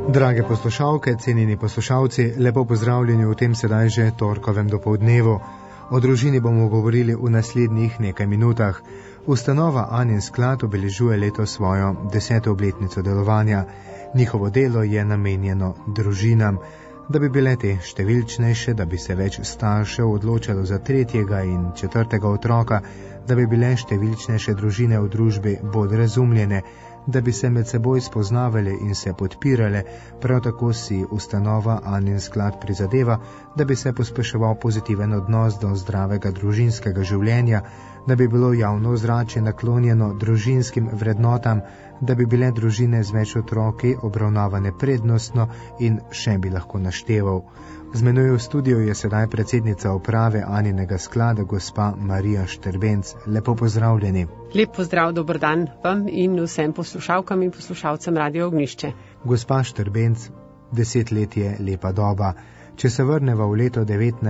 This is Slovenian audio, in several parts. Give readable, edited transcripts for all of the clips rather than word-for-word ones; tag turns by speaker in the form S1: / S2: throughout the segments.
S1: Drage poslušalke, cenjeni poslušalci, lepo pozdravljeni v tem sedaj že torkovem dopoldnevu. O družini bomo govorili v naslednjih nekaj minutah. Ustanova Anin sklad obeležuje leto svojo 10. obletnico delovanja. Njihovo delo je namenjeno družinam, da bi bile te številčnejše, da bi se več staršev odločalo za 3. in 4. otroka, da bi bile številčnejše družine v družbi bolj razumljene, da bi se med seboj spoznavali in se podpirale. Prav tako si ustanova Anin sklad prizadeva, da bi se pospeševal pozitiven odnos do zdravega družinskega življenja, da bi bilo javno ozračje naklonjeno družinskim vrednotam, da bi bile družine z več otroki obravnavane prednostno in še bi lahko našteval. Z menoj v studiu je sedaj predsednica uprave Aninega sklada, gospa Marija Štrbenc. Lepo pozdravljeni.
S2: Lep pozdrav, dober dan vam in vsem poslušalkam in poslušalcem Radio Ognjišče.
S1: Gospa Štrbenc, 10 let je lepa doba. Če se vrneva v leto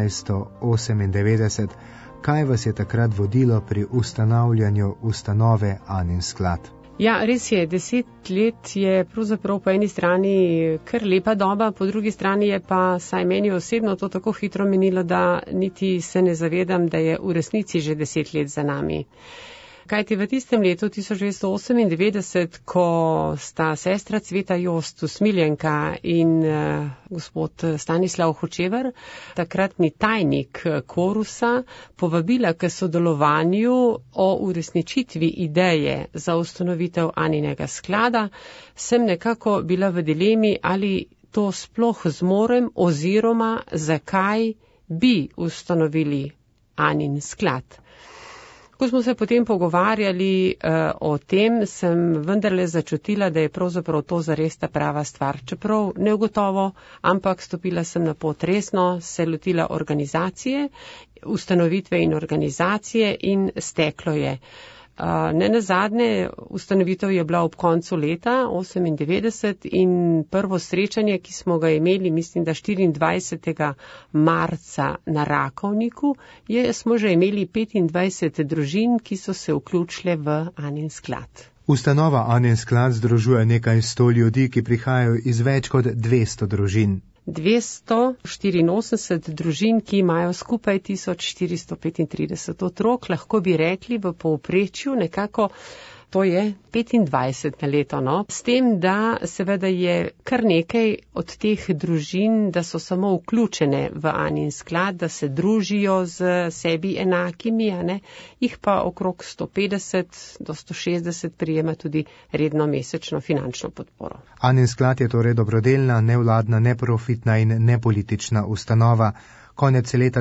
S1: 1998, kaj vas je takrat vodilo pri ustanavljanju ustanove Anin sklad?
S2: Ja, res je, 10 let je pravzaprav po eni strani kar lepa doba, po drugi strani je pa, saj meni osebno, to tako hitro minilo, da niti se ne zavedam, da je v resnici že 10 let za nami. Kajti v tistem letu 1998, ko sta sestra Cveta Jost, usmiljenka, in gospod Stanislav Hočevar, takratni tajnik Korusa, povabila k sodelovanju o uresničitvi ideje za ustanovitev Aninega sklada, sem nekako bila v dilemi, ali to sploh zmorem oziroma zakaj bi ustanovili Anin sklad. Ko smo se potem pogovarjali o tem, sem vendarle začutila, da je pravzaprav to zares ta prava stvar. Čeprav neugotovo, ampak stopila sem na pot resno, se lotila organizacije, ustanovitve in organizacije in steklo je. Nenazadnje, ustanovitev je bila ob koncu leta 1998 in prvo srečanje, ki smo ga imeli, mislim, da 24. marca na Rakovniku, smo že imeli 25 družin, ki so se vključile v Anin sklad.
S1: Ustanova Anin sklad združuje nekaj 100 ljudi, ki prihajajo iz več kot 200 družin.
S2: 284 družin, ki imajo skupaj 1435 otrok, lahko bi rekli v povprečju nekako, to je 25 na leto, no. S tem, da seveda je kar nekaj od teh družin, da so samo vključene v Anin sklad, da se družijo z sebi enakimi, a ne, jih pa okrog 150 do 160 prijema tudi redno mesečno finančno podporo.
S1: Anin sklad je torej dobrodelna, nevladna, neprofitna in nepolitična ustanova. Konec leta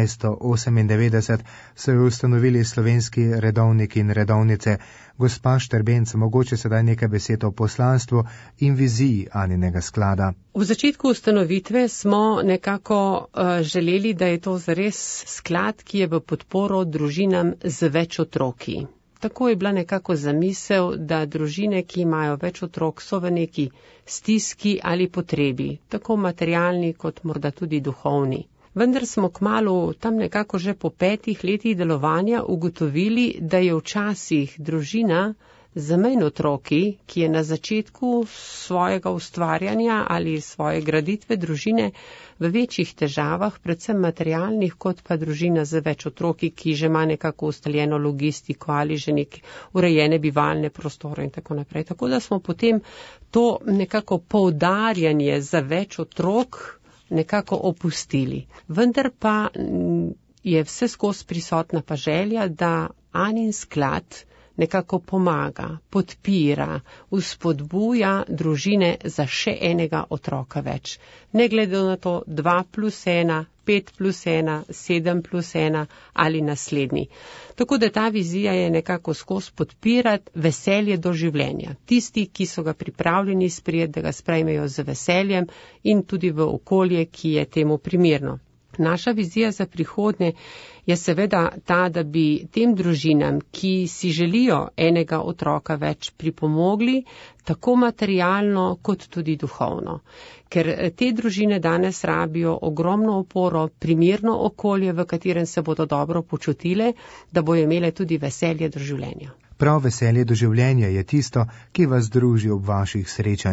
S1: 1998 so jo ustanovili slovenski redovniki in redovnice. Gospa Štrbenc, mogoče sedaj nekaj besed o poslanstvu in viziji Aninega sklada.
S2: V začetku ustanovitve smo nekako želeli, da je to zares sklad, ki je v podporo družinam z več otroki. Tako je bila nekako zamisel, da družine, ki imajo več otrok, so v neki stiski ali potrebi, tako materialni kot morda tudi duhovni. Vendar smo kmalu tam nekako že po 5 letih delovanja ugotovili, da je včasih družina z manj otroki, ki je na začetku svojega ustvarjanja ali svoje graditve družine v večjih težavah, predvsem materialnih, kot pa družina z več otroki, ki že ima nekako ustaljeno logistiko ali že neke urejene bivalne prostore in tako naprej. Tako da smo potem to nekako poudarjanje za več otrok nekako opustili. Vendar pa je vse skozi prisotna pa želja, da Anin sklad nekako pomaga, podpira, vzpodbuja družine za še enega otroka več. Ne glede na to 2+1, 5+1, 7+1 ali naslednji. Tako da ta vizija je nekako skozi podpirati veselje do življenja. Tisti, ki so ga pripravljeni sprejeti, da ga sprejmejo z veseljem in tudi v okolje, ki je temu primerno. Naša vizija za prihodnje je seveda ta, da bi tem družinam, ki si želijo enega otroka več, pripomogli tako materialno kot tudi duhovno. Ker te družine danes rabijo ogromno oporo, primerno okolje, v katerem se bodo dobro počutile, da bodo imele tudi veselje do življenja.
S1: Prav veselje do življenja je tisto, ki vas druži ob vaših srečanjih.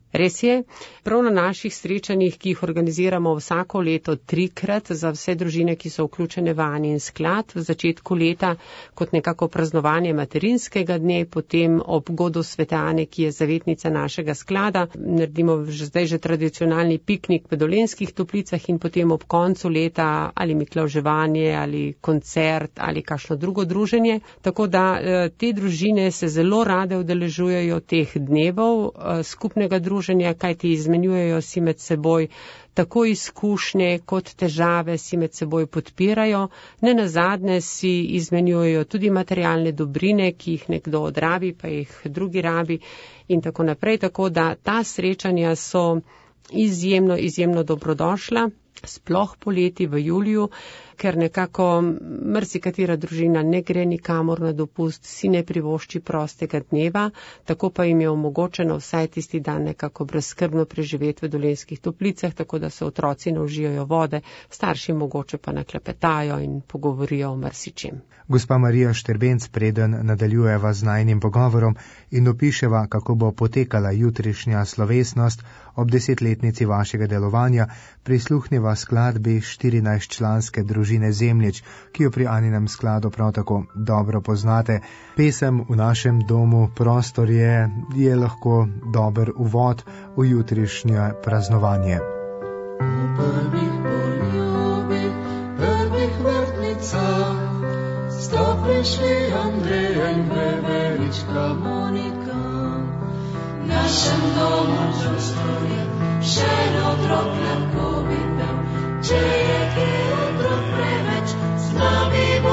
S2: Res je, prav na naših srečanjih, ki jih organiziramo vsako leto 3-krat za vse družine, ki so vključene v Anin sklad, v začetku leta kot nekako praznovanje materinskega dne, potem ob godu svete Ane, ki je zavetnica našega sklada, naredimo zdaj že tradicionalni piknik v Dolenjskih Toplicah in potem ob koncu leta ali miklavževanje ali koncert ali kakšno drugo druženje. Tako da te družine se zelo rade udeležujejo teh dnevov skupnega druženja, kajti izmenjujejo si med seboj tako izkušnje kot težave, si med seboj podpirajo, ne nazadnje si izmenjujejo tudi materialne dobrine, ki jih nekdo odrabi, pa jih drugi rabi in tako naprej. Tako da ta srečanja so izjemno dobrodošla, sploh poleti v juliju, ker nekako marsikatera družina ne gre nikamor na dopust, si ne privošči prostega dneva, tako pa jim je omogočeno vsaj tisti dan nekako brezskrbno preživeti v Dolenjskih Toplicah, tako da se otroci ne užijajo vode, starši mogoče pa naklepetajo in pogovorijo o marsičem.
S1: Gospa Marija Šterbenc, preden nadaljujeva z najnim pogovorom in opiševa, kako bo potekala jutrišnja slovesnost ob 10-letnici vašega delovanja, prisluhneva skladbi 14-članske družine Zemljič, ki jo pri Aninem skladu prav tako dobro poznate. Pesem V našem domu prostor je lahko dober uvod v jutrišnje praznovanje.
S3: V prvih poljubih, prvih vrtnicah sta prišli Andreja in Veverička Monika. V našem domu prostor je, še en otrok lahko bi pel, če je kje otrok preveč, z nami bo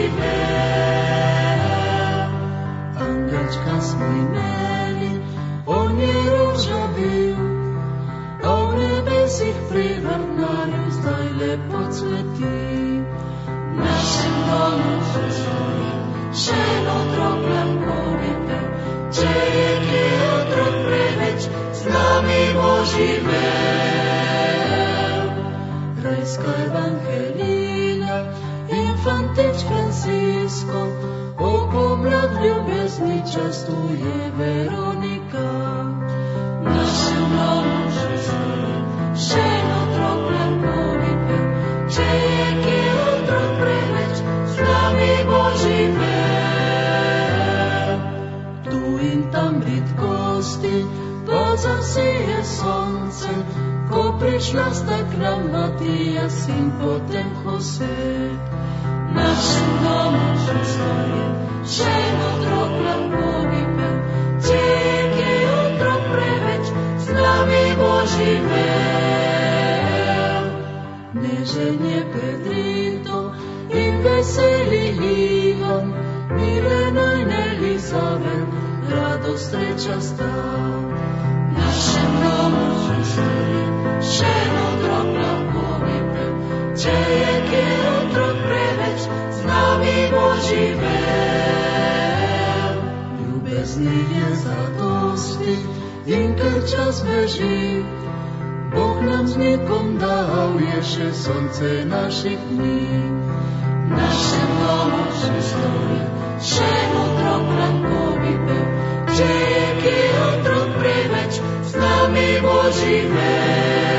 S3: živel. Angelčka smo imeli, on je ruža bil, a v nebesih pri vrtnarju zdaj lepo cveti. V našem domu prostor je, še en otrok lahko bi pel, če je kje otrok preveč, z nami bo živel. Rajska evangelina, infantič Francisco, oko mlad ljubezni častuje Veronika. V našem domu prostor je, še en otrok lahko bi pel, če je kje otrok preveč, z nami bo živel. Tu in tam bridkosti, pa zasije sonce, ko prišla sta k nam Matijas in potem Jose. V našem domu prostor je, še en otrok lahko bi pel, če je kje otrok preveč, z nami bo živel. Nežen je Pedrito in veseli Ivan, Milena in Elizabet, radost sreča sta. V našem domu prostor je, še en otrok lahko bi pel, če je kje otrok preveč, z nami bo živel. Ljubezni je zadosti in ker čas beži, Bog nam z nikom dal je še sonce naših dni. V našem domu prostor je, še en otrok lahko bi pel, če je kje otrok preveč, z nami bo živel.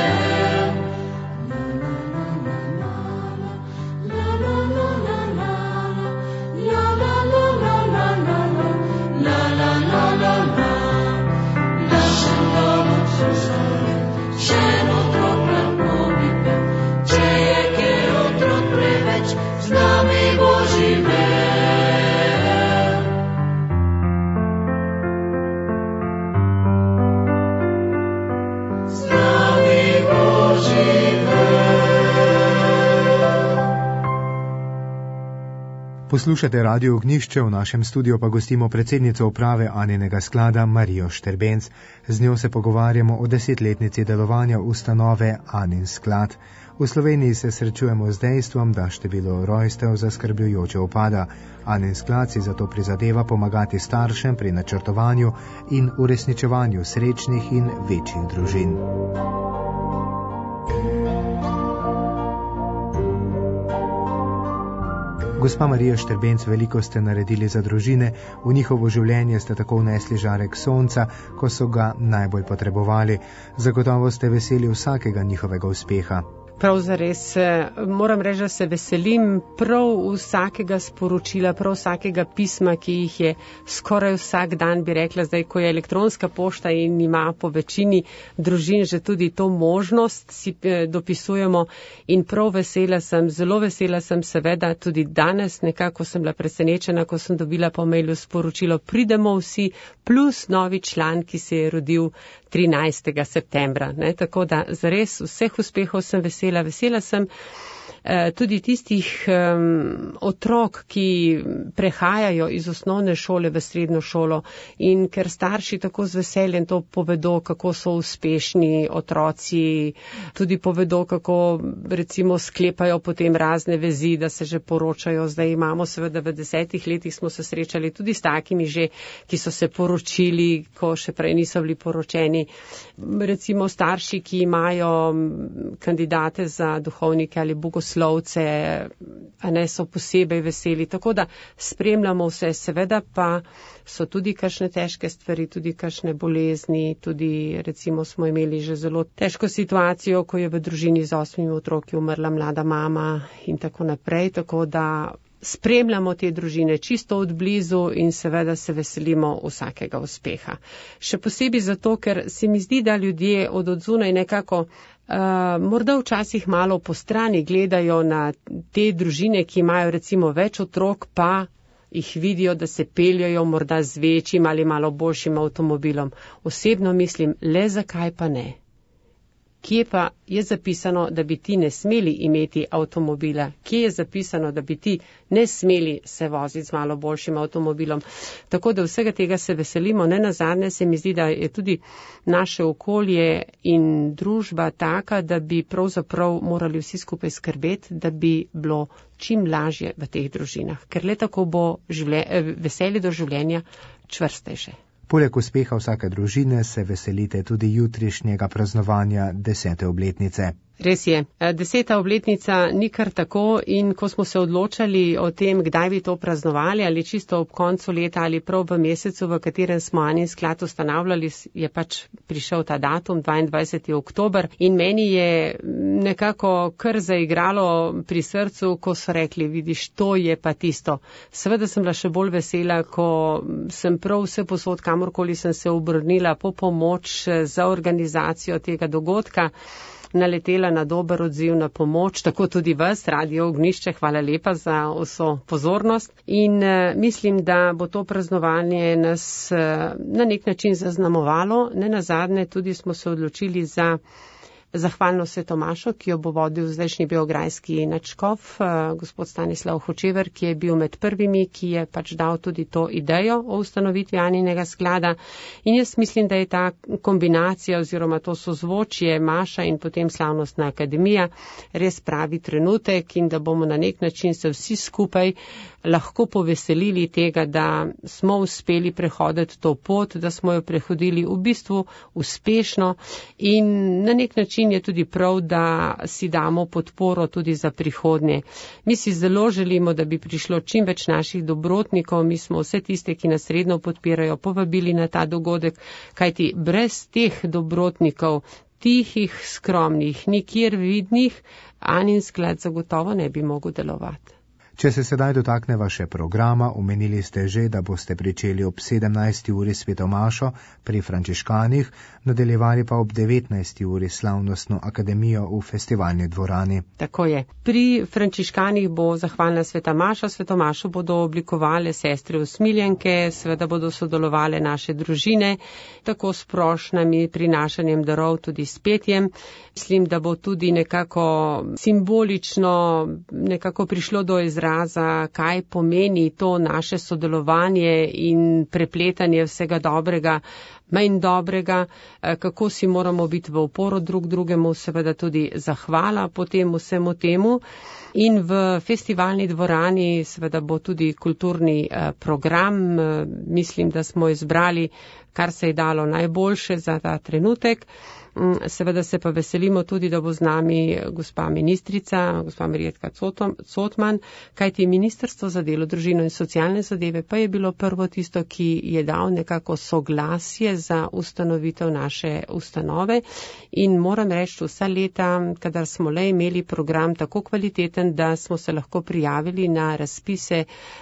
S1: Poslušate Radio Ognjišče, v našem studiu pa gostimo predsednico uprave Aninega sklada Marijo Šterbenc. Z njo se pogovarjamo o 10-letnici delovanja ustanove Anin sklad. V Sloveniji se srečujemo z dejstvom, da število rojstev zaskrbljujoče upada. Anin sklad si zato prizadeva pomagati staršem pri načrtovanju in uresničevanju srečnih in večjih družin. Gospa Marija Štrbenc, veliko ste naredili za družine, v njihovo življenje ste tako vnesli žarek sonca, ko so ga najbolj potrebovali. Zagotovo ste veseli vsakega njihovega uspeha.
S2: Prav zares, moram reči, da se veselim prav vsakega sporočila, prav vsakega pisma, ki jih je skoraj vsak dan, bi rekla, zdaj, ko je elektronska pošta in ima po večini družin že tudi to možnost, si dopisujemo in prav vesela sem, zelo vesela sem seveda tudi danes, nekako sem bila presenečena, ko sem dobila po mailu sporočilo, pridemo vsi, plus novi član, ki se je rodil 13. septembra. Tako da zares vseh uspehov sem vesela. Vesela sem tudi tistih otrok, ki prehajajo iz osnovne šole v srednjo šolo in ker starši tako z veseljem to povedo, kako so uspešni otroci, tudi povedo, kako recimo sklepajo potem razne vezi, da se že poročajo. Zdaj imamo seveda v 10 letih smo se srečali tudi s takimi že, ki so se poročili, ko še prej niso bili poročeni. Recimo starši, ki imajo kandidate za duhovnike ali bogoslovce, a ne, so posebej veseli. Tako da spremljamo vse, seveda pa so tudi kakšne težke stvari, tudi kakšne bolezni, tudi recimo smo imeli že zelo težko situacijo, ko je v družini z 8 otroki umrla mlada mama in tako naprej, tako da spremljamo te družine čisto od blizu in seveda se veselimo vsakega uspeha. Še posebej zato, ker se mi zdi, da ljudje od odzunaj nekako morda včasih malo po strani gledajo na te družine, ki imajo recimo več otrok, pa jih vidijo, da se peljajo morda z večjim ali malo boljšim avtomobilom. Osebno mislim, le zakaj pa ne? Kje pa je zapisano, da bi ti ne smeli imeti avtomobila? Kje je zapisano, da bi ti ne smeli se voziti z malo boljšim avtomobilom? Tako da vsega tega se veselimo. Ne nazadnje se mi zdi, da je tudi naše okolje in družba taka, da bi pravzaprav morali vsi skupaj skrbeti, da bi bilo čim lažje v teh družinah. Ker le tako bo veselje do življenja čvrstejše.
S1: Poleg uspeha vsake družine se veselite tudi jutrišnjega praznovanja 10. obletnice.
S2: Res je. 10. obletnica ni kar tako in ko smo se odločali o tem, kdaj bi to praznovali, ali čisto ob koncu leta ali prav v mesecu, v katerem smo Anin sklad ustanavljali, je pač prišel ta datum, 22. oktober, in meni je nekako kar zaigralo pri srcu, ko so rekli, vidiš, to je pa tisto. Seveda sem bila še bolj vesela, ko sem prav vse posod, kamorkoli sem se obrnila po pomoč za organizacijo tega dogodka, naletela na dober odziv, na pomoč, tako tudi vas, Radio Ognjišče, hvala lepa za vso pozornost in mislim, da bo to praznovanje nas na nek način zaznamovalo. Ne nazadnje tudi smo se odločili za zahvalno svetomašo, ki jo bo vodil zdajšnji beograjski nadškof, gospod Stanislav Hočever, ki je bil med prvimi, ki je pač dal tudi to idejo o ustanovitvi Aninega sklada. In jaz mislim, da je ta kombinacija oziroma to sozvočje maša in potem slavnostna akademija res pravi trenutek in da bomo na nek način se vsi skupaj lahko poveselili tega, da smo uspeli prehoditi to pot, da smo jo prehodili v bistvu uspešno in na nek način je tudi prav, da si damo podporo tudi za prihodnje. Mi si zelo želimo, da bi prišlo čim več naših dobrotnikov, mi smo vse tiste, ki nas redno podpirajo, povabili na ta dogodek, kajti brez teh dobrotnikov, tihih, skromnih, nikjer vidnih, Anin sklad zagotovo ne bi mogel delovati.
S1: Če se sedaj dotakneva še programa, omenili ste že, da boste pričeli ob 17. uri svetomašo pri Frančiškanih, nadaljevali pa ob 19. uri slavnostno akademijo v festivalni dvorani.
S2: Tako je. Pri Frančiškanih bo zahvalna svetomaša, svetomašo bodo oblikovale sestre usmiljenke, seveda bodo sodelovale naše družine, tako s prošnjami, prinašanjem darov, tudi s petjem. Mislim, da bo tudi nekako simbolično prišlo do izraza, kaj pomeni to naše sodelovanje in prepletanje vsega dobrega manj dobrega, kako si moramo biti v oporo drug drugemu, seveda tudi zahvala po tem vsemu temu. In v festivalni dvorani seveda bo tudi kulturni program. Mislim, da smo izbrali, kar se je dalo najboljše za ta trenutek. Seveda se pa veselimo tudi, da bo z nami gospa ministrica, gospa Marjetka Cotman, kajti Ministrstvo za delo, družino in socialne zadeve pa je bilo prvo tisto, ki je dal nekako soglasje za ustanovitev naše ustanove. In moram reči, vsa leta, kadar smo le imeli program tako kvaliteten, da smo se lahko prijavili na razpise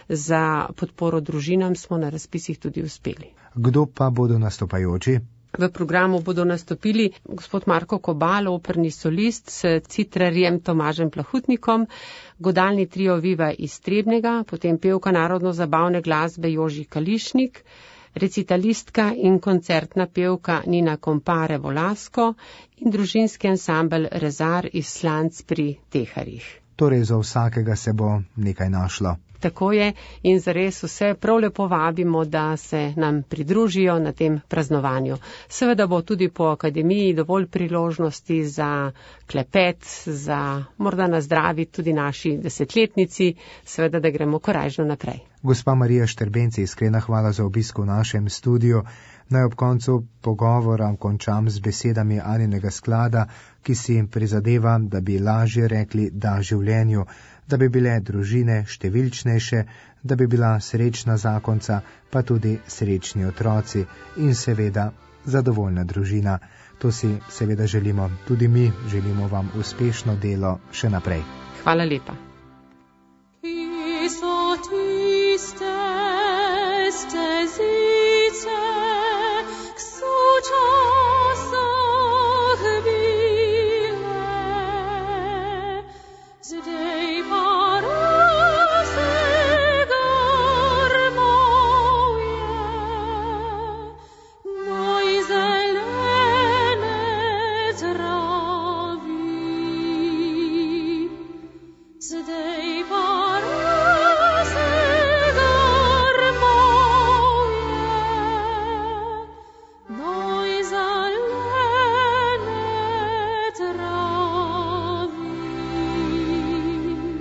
S2: za podporo družinam, smo na razpisih tudi uspeli.
S1: Kdo pa bodo nastopajoči?
S2: V programu bodo nastopili gospod Marko Kobal, operni solist s citrarjem Tomažem Plahutnikom, godalni trio Viva iz Trebnjega, potem pevka narodno-zabavne glasbe Joži Kališnik, recitalistka in koncertna pevka Nina Kompare Volasko in družinski ansambel Rezar iz Slanc pri Teharjih.
S1: Torej za vsakega se bo nekaj našlo.
S2: Tako je in zares vse prav lepo vabimo, da se nam pridružijo na tem praznovanju. Seveda bo tudi po akademiji dovolj priložnosti za klepet, za morda nazdraviti tudi naši desetletnici, seveda da gremo korajžno naprej.
S1: Gospa Marija Štrbenci, iskrena hvala za obisk v našem studiu. Naj ob koncu pogovora končam z besedami Aninega sklada, ki si jim prizadeva, da bi lažje rekli da življenju, da bi bile družine številčnejše, da bi bila srečna zakonca, pa tudi srečni otroci in seveda zadovoljna družina. To si seveda želimo. Tudi mi želimo vam uspešno delo še naprej.
S2: Hvala lepa.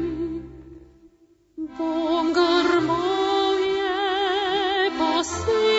S3: See